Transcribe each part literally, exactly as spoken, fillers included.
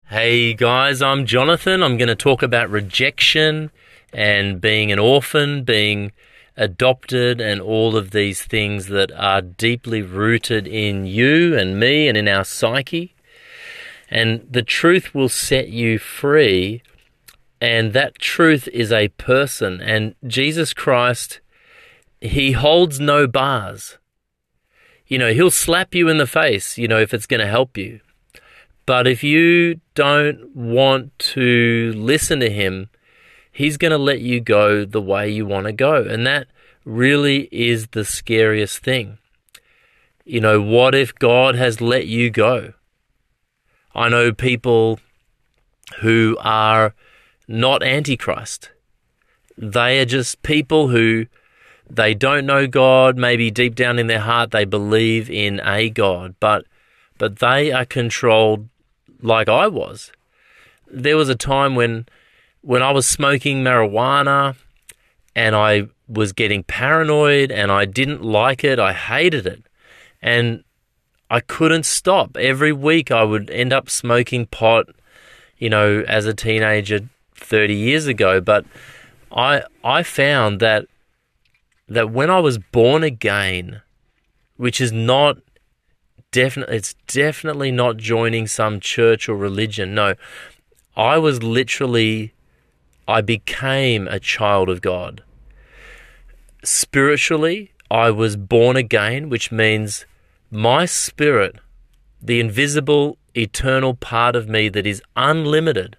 Hey guys, I'm Jonathan. I'm going to talk about rejection and being an orphan, being adopted, and all of these things that are deeply rooted in you and me and in our psyche. And the truth will set you free, and that truth is a person. And Jesus Christ, he holds no bars. You know, he'll slap you in the face, you know, if it's going to help you. But if you don't want to listen to him, he's going to let you go the way you want to go. And that really is the scariest thing. You know, what if God has let you go? I know people who are not Antichrist. They are just people who, they don't know God. Maybe deep down in their heart they believe in a God, but but they are controlled like I was. There was a time when when I was smoking marijuana and I was getting paranoid and I didn't like it. I hated it. And I couldn't stop. Every week I would end up smoking pot, you know, as a teenager thirty years ago. But I I found that that when I was born again, which is not definitely, it's definitely not joining some church or religion. No, I was literally, I became a child of God. Spiritually, I was born again, which means my spirit, the invisible, eternal part of me that is unlimited,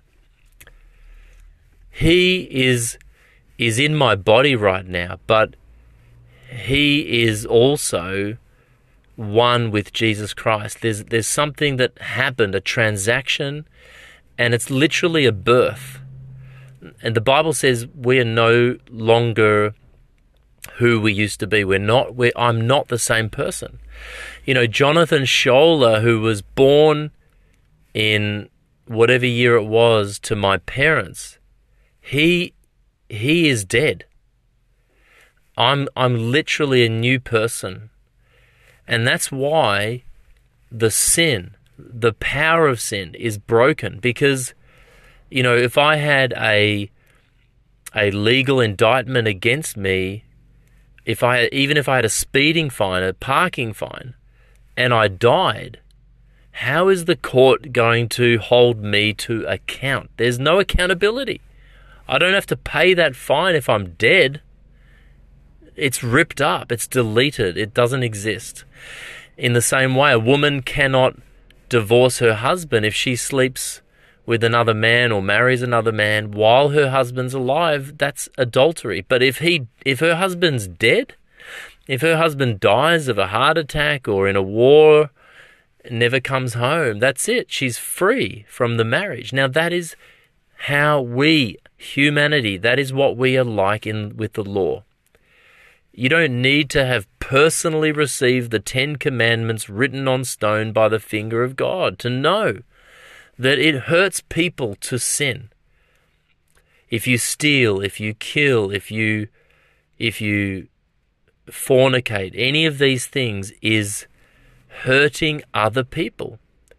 he is is in my body right now, but he is also one with Jesus Christ. There's there's something that happened, a transaction, and it's literally a birth. And the Bible says we are no longer who we used to be. We're not. We're, I'm not the same person. You know, Jonathan Scholler, who was born in whatever year it was to my parents, he he is dead. I'm I'm literally a new person. And that's why the sin, the power of sin is broken. Because, you know, if I had a a legal indictment against me, if I even if I had a speeding fine, a parking fine, and I died, how is the court going to hold me to account? There's no accountability. I don't have to pay that fine if I'm dead. It's ripped up. It's deleted. It doesn't exist. In the same way, a woman cannot divorce her husband if she sleeps with another man or marries another man while her husband's alive. That's adultery. But if he, if her husband's dead, if her husband dies of a heart attack or in a war, never comes home, that's it. She's free from the marriage. Now that is how we, humanity, that is what we are like in with the law. You don't need to have personally received the Ten Commandments written on stone by the finger of God to know that it hurts people to sin. If you steal, if you kill, if you if you fornicate, any of these things is hurting other people.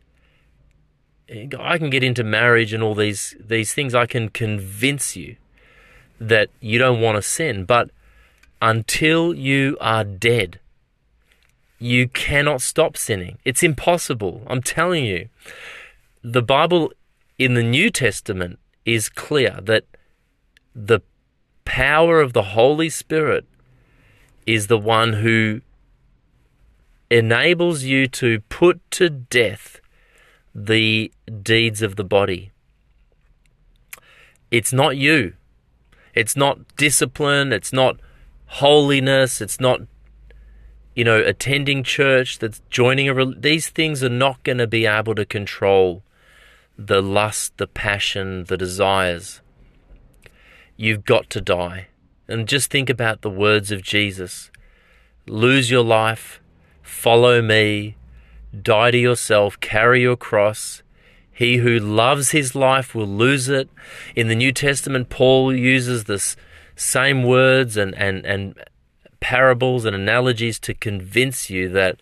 I can get into marriage and all these these things. I can convince you that you don't want to sin, but until you are dead, you cannot stop sinning. It's impossible. I'm telling you. The Bible in the New Testament is clear that the power of the Holy Spirit is the one who enables you to put to death the deeds of the body. It's not you. It's not discipline. It's not holiness. It's not, you know, attending church. That's joining a. These things are not going to be able to control the lust, the passion, the desires. You've got to die. And just think about the words of Jesus. Lose your life, follow me, die to yourself, carry your cross. He who loves his life will lose it. In the New Testament, Paul uses this same words and, and, and parables and analogies to convince you that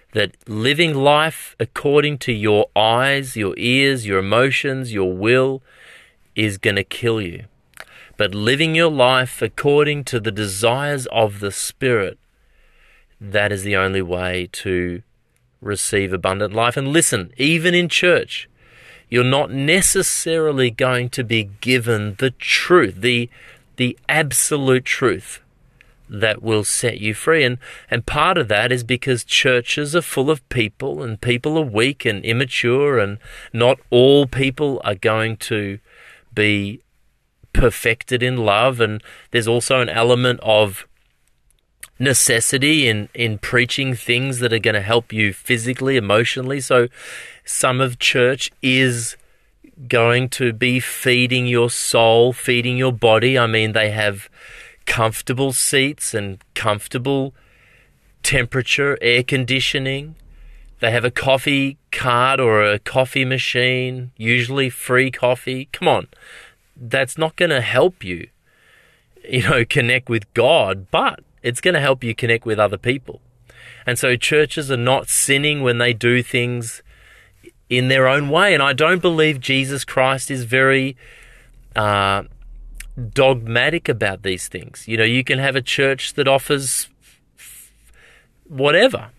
that living life according to your eyes, your ears, your emotions, your will is going to kill you. But living your life according to the desires of the Spirit, that is the only way to receive abundant life. And listen, even in church, you're not necessarily going to be given the truth, the the absolute truth that will set you free. And, and part of that is because churches are full of people, and people are weak and immature, and not all people are going to be perfected in love. And there's also an element of necessity in, in preaching things that are going to help you physically, emotionally. So some of church is going to be feeding your soul, feeding your body. I mean, they have comfortable seats and comfortable temperature, air conditioning. They have a coffee cart or a coffee machine, usually free coffee. Come on, that's not going to help you, you know, connect with God, but it's going to help you connect with other people. And so churches are not sinning when they do things in their own way. And I don't believe Jesus Christ is very uh, dogmatic about these things. You know, you can have a church that offers whatever.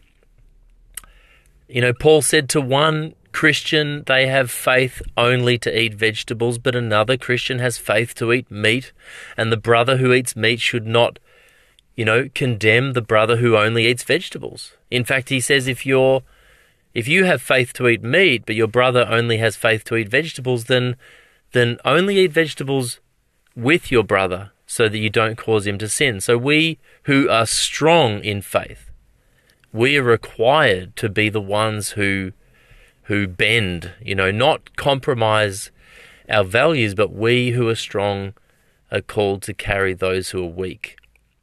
You know, Paul said to one Christian, they have faith only to eat vegetables, but another Christian has faith to eat meat, and the brother who eats meat should not, you know, condemn the brother who only eats vegetables. In fact, he says if you're, if you have faith to eat meat, but your brother only has faith to eat vegetables, then, then only eat vegetables with your brother so that you don't cause him to sin. So we who are strong in faith, we are required to be the ones who who bend, you know, not compromise our values, but we who are strong are called to carry those who are weak.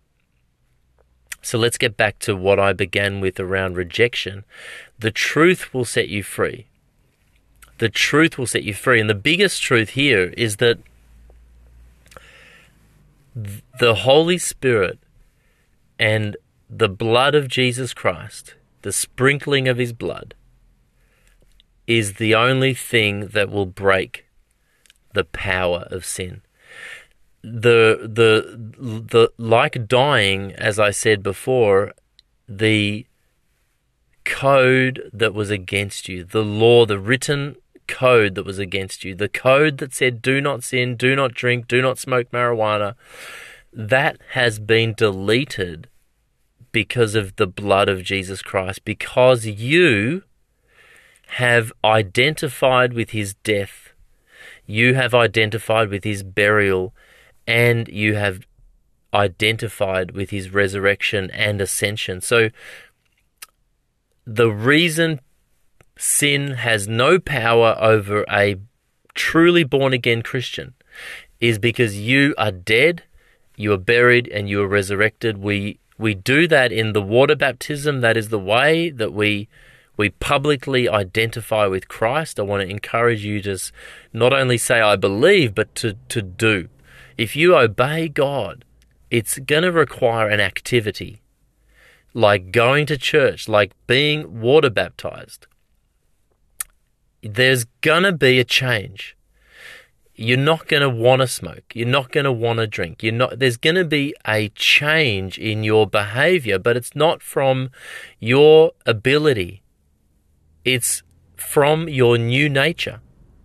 So let's get back to what I began with around rejection. The truth will set you free. The truth will set you free. And the biggest truth here is that the Holy Spirit and the blood of Jesus Christ, the sprinkling of his blood, is the only thing that will break the power of sin. The the the like dying, as I said before, the code that was against you, the law, the written code that was against you, the code that said do not sin, do not drink, do not smoke marijuana, that has been deleted because of the blood of Jesus Christ, because you have identified with his death, you have identified with his burial, and you have identified with his resurrection and ascension. So the reason sin has no power over a truly born-again Christian is because you are dead, you are buried, and you are resurrected. We we do that in the water baptism. That is the way that we we publicly identify with Christ. I want to encourage you to not only say I believe, but to, to do. If you obey God, it's going to require an activity, like going to church, like being water baptized. There's going to be a change. You're not going to want to smoke. You're not going to want to drink. You're not. There's going to be a change in your behavior, but it's not from your ability. It's from your new nature.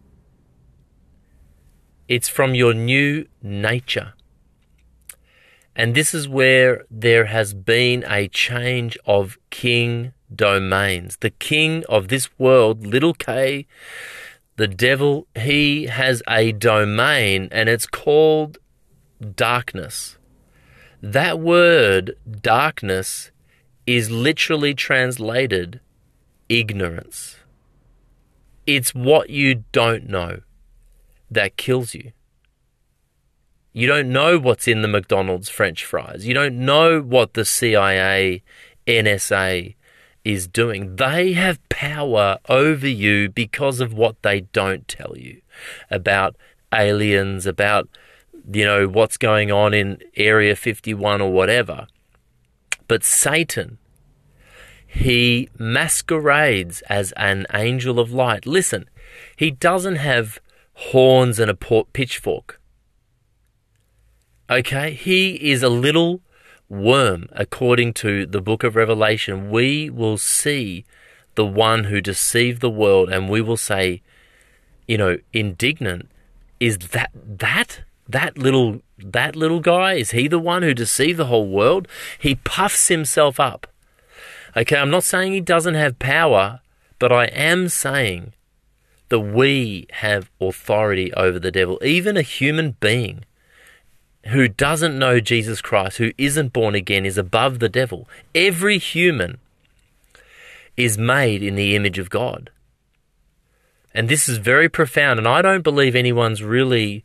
It's from your new nature. And this is where there has been a change of king domains. The king of this world, little k, the devil, he has a domain, and it's called darkness. That word, darkness, is literally translated ignorance. It's what you don't know that kills you. You don't know what's in the McDonald's French fries. You don't know what the C I A, N S A is doing. They have power over you because of what they don't tell you about aliens, about, you know, what's going on in Area fifty-one or whatever. But Satan, he masquerades as an angel of light. Listen, he doesn't have horns and a pitchfork. Okay, he is a little worm, according to the book of Revelation. We will see the one who deceived the world, and we will say, you know, indignant, is that that that little that little guy? Is he the one who deceived the whole world? He puffs himself up. Okay, I'm not saying he doesn't have power, but I am saying that we have authority over the devil. Even a human being who doesn't know Jesus Christ, who isn't born again, is above the devil. Every human is made in the image of God. And this is very profound, and I don't believe anyone's really...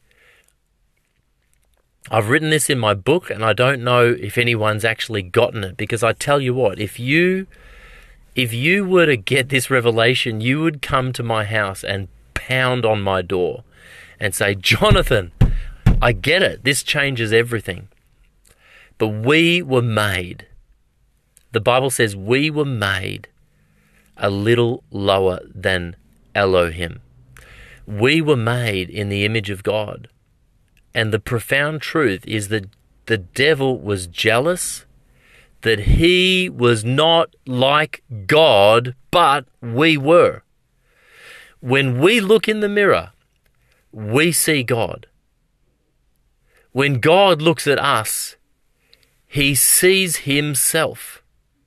I've written this in my book, and I don't know if anyone's actually gotten it, because I tell you what, if you if you were to get this revelation, you would come to my house and pound on my door and say, Jonathan, I get it. This changes everything. But we were made. The Bible says we were made a little lower than Elohim. We were made in the image of God. And the profound truth is that the devil was jealous, that he was not like God, but we were. When we look in the mirror, we see God. When God looks at us, he sees himself.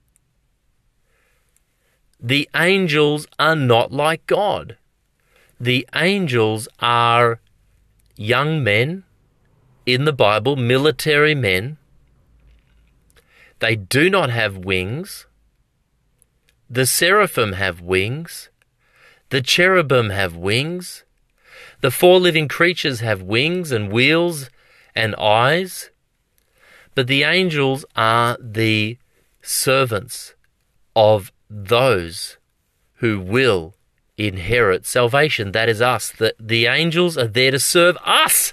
The angels are not like God. The angels are young men in the Bible, military men. They do not have wings. The seraphim have wings. The cherubim have wings. The four living creatures have wings and wheels and eyes. But the angels are the servants of those who will inherit salvation. That is us. The, the angels are there to serve us.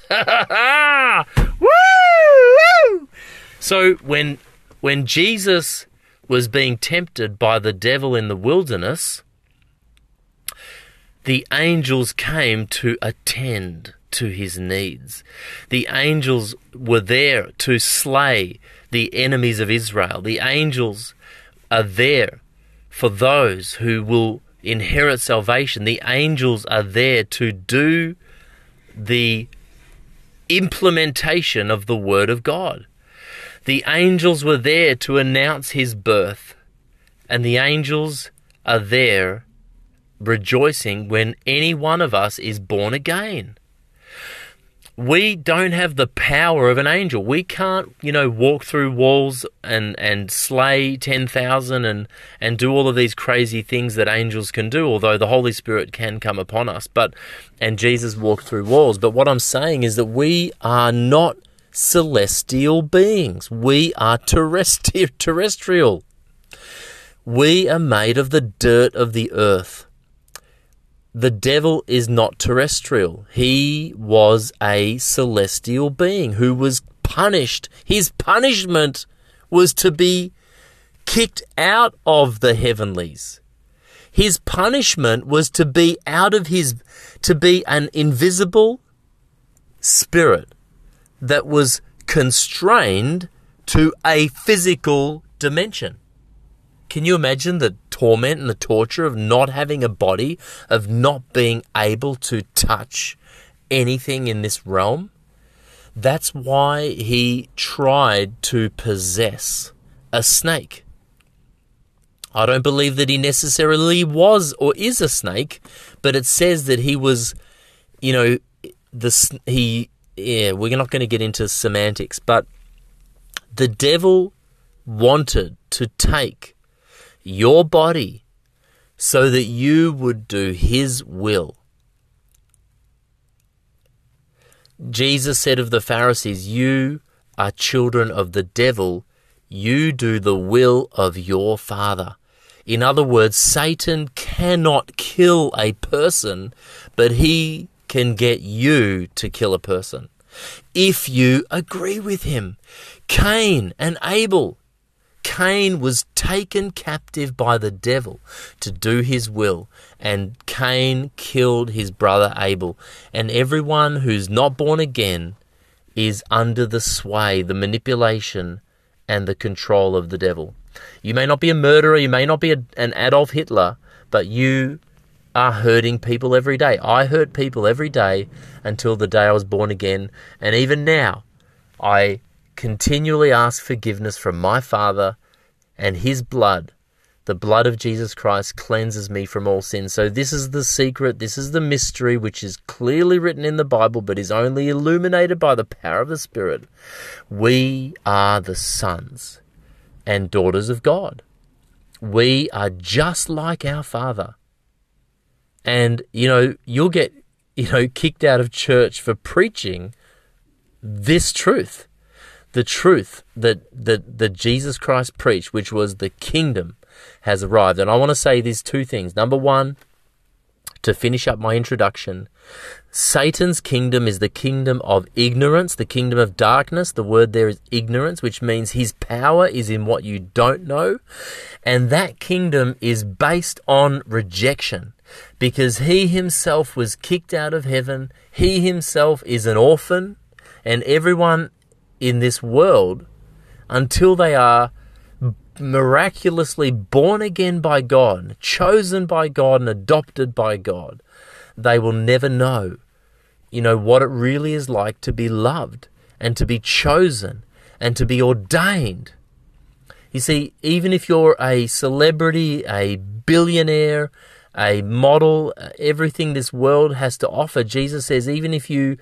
Woo! So when when Jesus was being tempted by the devil in the wilderness, the angels came to attend to his needs. The angels were there to slay the enemies of Israel. The angels are there for those who will inherit salvation. The angels are there to do the implementation of the Word of God. The angels were there to announce his birth, and the angels are there rejoicing when any one of us is born again. We don't have the power of an angel. We can't, you know, walk through walls and, and slay ten thousand and, and do all of these crazy things that angels can do, although the Holy Spirit can come upon us. But and Jesus walked through walls. But what I'm saying is that we are not celestial beings. We are terrestri- terrestrial. We are made of the dirt of the earth. The devil is not terrestrial. He was a celestial being who was punished. His punishment was to be kicked out of the heavenlies. His punishment was to be out of his, to be an invisible spirit that was constrained to a physical dimension. Can you imagine the torment and the torture of not having a body, of not being able to touch anything in this realm? That's why he tried to possess a snake. I don't believe that he necessarily was or is a snake, but it says that he was, you know, the he. Yeah, we're not going to get into semantics, but the devil wanted to take your body so that you would do his will. Jesus said of the Pharisees, you are children of the devil, you do the will of your father. In other words, Satan cannot kill a person, but he can get you to kill a person if you agree with him. Cain and Abel. Cain was taken captive by the devil to do his will, and Cain killed his brother Abel. And everyone who's not born again is under the sway, the manipulation, and the control of the devil. You may not be a murderer, you may not be a, an Adolf Hitler, but you are hurting people every day. I hurt people every day until the day I was born again, and even now, I continually ask forgiveness from my Father, and his blood, the blood of Jesus Christ, cleanses me from all sin. So this is the secret, this is the mystery, which is clearly written in the Bible, but is only illuminated by the power of the Spirit. We are the sons and daughters of God. We are just like our Father. And, you know, you'll get, you know, kicked out of church for preaching this truth. The truth that, that, that Jesus Christ preached, which was the kingdom has arrived. And I want to say these two things. Number one, to finish up my introduction, Satan's kingdom is the kingdom of ignorance, the kingdom of darkness. The word there is ignorance, which means his power is in what you don't know. And that kingdom is based on rejection, because he himself was kicked out of heaven. He himself is an orphan, and everyone in this world, until they are miraculously born again by God, chosen by God and adopted by God, they will never know, you know, what it really is like to be loved and to be chosen and to be ordained. You see, even if you're a celebrity, a billionaire, a model, everything this world has to offer, Jesus says, even if you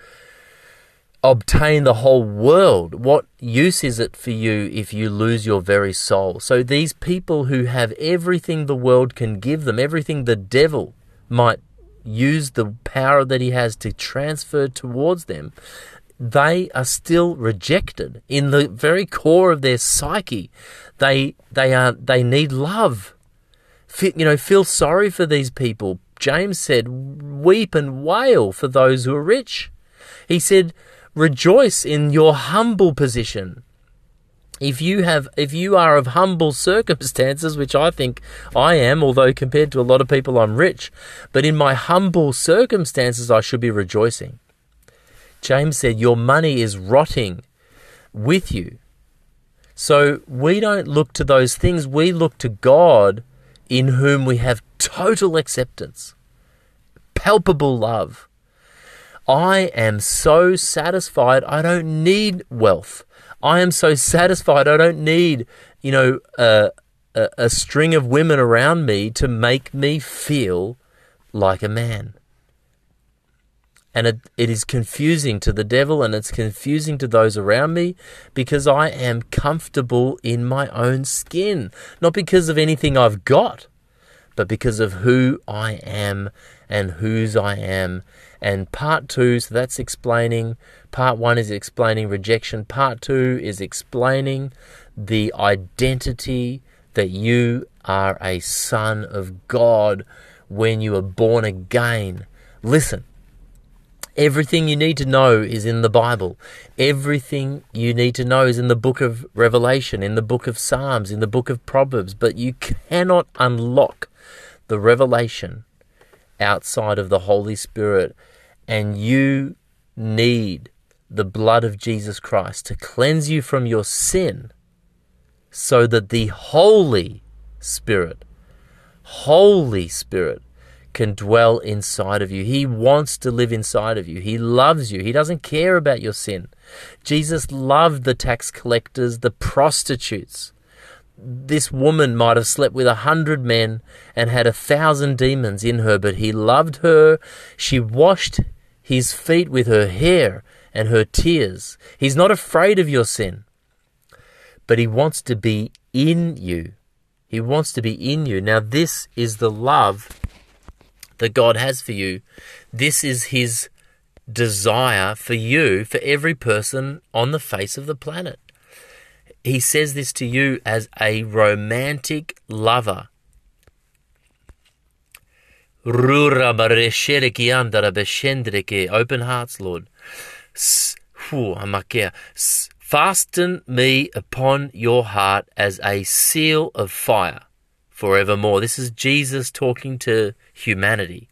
obtain the whole world, what use is it for you if you lose your very soul? So these people who have everything the world can give them, everything the devil might use the power that he has to transfer towards them, they are still rejected. In the very core of their psyche, they they are they need love. Feel, you know, feel sorry for these people. James said, weep and wail for those who are rich. He said, rejoice in your humble position. If you have, if you are of humble circumstances, which I think I am, although compared to a lot of people I'm rich, but in my humble circumstances I should be rejoicing. James said, your money is rotting with you. So we don't look to those things, we look to God, in whom we have total acceptance, palpable love. I am so satisfied I don't need wealth. I am so satisfied I don't need, you know, a, a, a string of women around me to make me feel like a man. And it, it is confusing to the devil, and it's confusing to those around me, because I am comfortable in my own skin. Not because of anything I've got, but because of who I am and whose I am. And part two, so that's explaining, part one is explaining rejection. Part two is explaining the identity that you are a son of God when you are born again. Listen. Everything you need to know is in the Bible. Everything you need to know is in the book of Revelation, in the book of Psalms, in the book of Proverbs. But you cannot unlock the revelation outside of the Holy Spirit. And you need the blood of Jesus Christ to cleanse you from your sin, so that the Holy Spirit, Holy Spirit, can dwell inside of you. He wants to live inside of you. He loves you. He doesn't care about your sin. Jesus loved the tax collectors, the prostitutes. This woman might have slept with a hundred men and had a thousand demons in her, but he loved her. She washed his feet with her hair and her tears. He's not afraid of your sin, but he wants to be in you. He wants to be in you. Now, this is the love that God has for you. This is his desire for you, for every person on the face of the planet. He says this to you as a romantic lover. Open hearts, Lord. Fasten me upon your heart as a seal of fire forevermore. This is Jesus talking to humanity.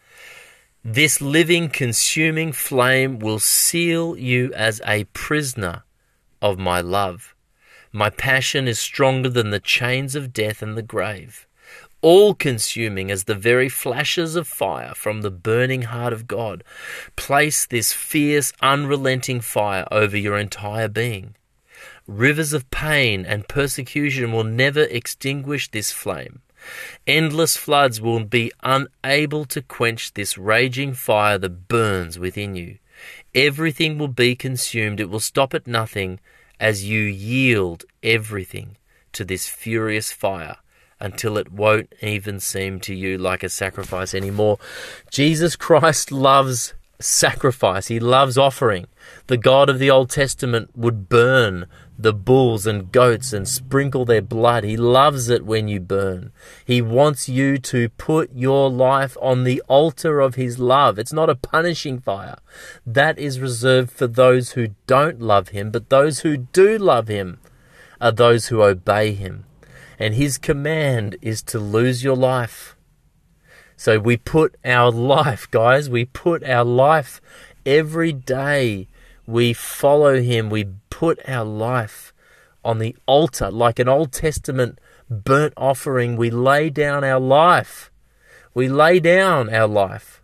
This living, consuming flame will seal you as a prisoner of my love. My passion is stronger than the chains of death and the grave, all-consuming as the very flashes of fire from the burning heart of God. Place this fierce, unrelenting fire over your entire being. Rivers of pain and persecution will never extinguish this flame. Endless floods will be unable to quench this raging fire that burns within you. Everything will be consumed. It will stop at nothing as you yield everything to this furious fire until it won't even seem to you like a sacrifice anymore. Jesus Christ loves sacrifice. He loves offering. The God of the Old Testament would burn the bulls and goats and sprinkle their blood. He loves it when you burn. He wants you to put your life on the altar of his love. It's not a punishing fire. That is reserved for those who don't love him, but those who do love him are those who obey him. And his command is to lose your life. So we put our life, guys, we put our life every day. We follow him. We put our life on the altar like an Old Testament burnt offering. We lay down our life. We lay down our life.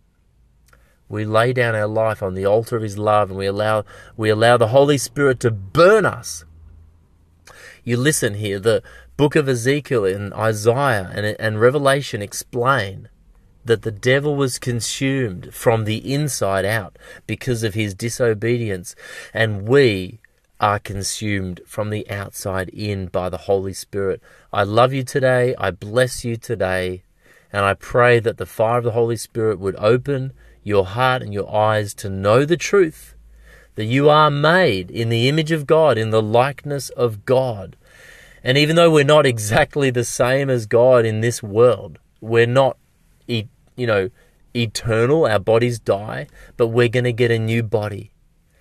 We lay down our life on the altar of his love, and we allow we allow the Holy Spirit to burn us. You listen here, the book of Ezekiel and Isaiah and, and Revelation explain that the devil was consumed from the inside out because of his disobedience, and we are consumed from the outside in by the Holy Spirit. I love you today. I bless you today. And I pray that the fire of the Holy Spirit would open your heart and your eyes to know the truth, that you are made in the image of God, in the likeness of God. And even though we're not exactly the same as God in this world, we're not, you know, eternal. Our bodies die, but we're going to get a new body.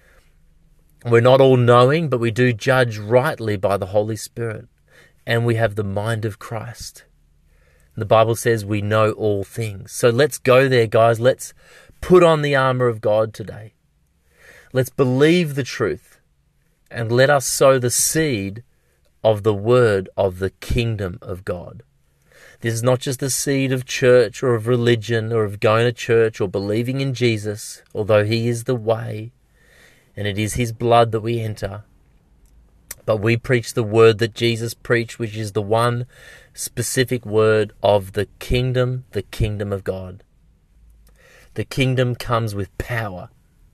We're not all knowing, but we do judge rightly by the Holy Spirit. And we have the mind of Christ. The Bible says we know all things. So let's go there, guys. Let's put on the armor of God today. Let's believe the truth, and let us sow the seed of the word of the kingdom of God. This is not just the seed of church or of religion or of going to church or believing in Jesus, although he is the way and it is his blood that we enter. But we preach the word that Jesus preached, which is the one specific word of the kingdom, the kingdom of God. The kingdom comes with power.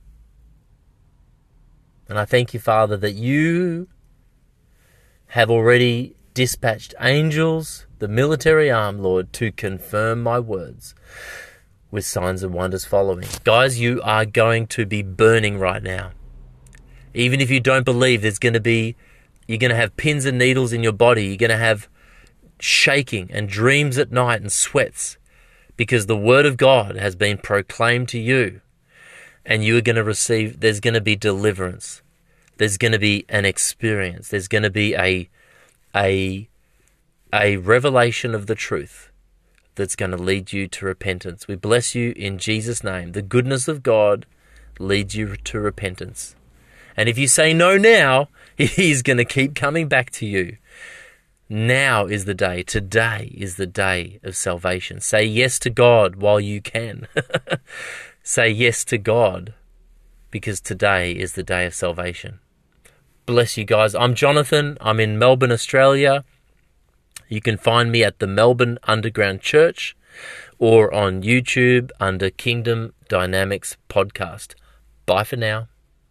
And I thank you, Father, that you have already dispatched angels, the military arm, Lord, to confirm my words with signs and wonders following. Guys, you are going to be burning right now. Even if you don't believe, there's going to be, you're going to have pins and needles in your body. You're going to have shaking and dreams at night and sweats, because the word of God has been proclaimed to you, and you are going to receive, there's going to be deliverance. There's going to be an experience. There's going to be a, a, a revelation of the truth that's going to lead you to repentance. We bless you in Jesus' name. The goodness of God leads you to repentance. And if you say no now, he's going to keep coming back to you. Now is the day. Today is the day of salvation. Say yes to God while you can. Say yes to God, because today is the day of salvation. Bless you guys. I'm Jonathan. I'm in Melbourne, Australia. You can find me at the Melbourne Underground Church or on YouTube under Kingdom Dynamics Podcast. Bye for now.